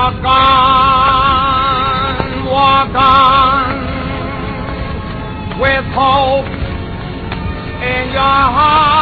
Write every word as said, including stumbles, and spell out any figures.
Walk on, walk on, with hope in your heart.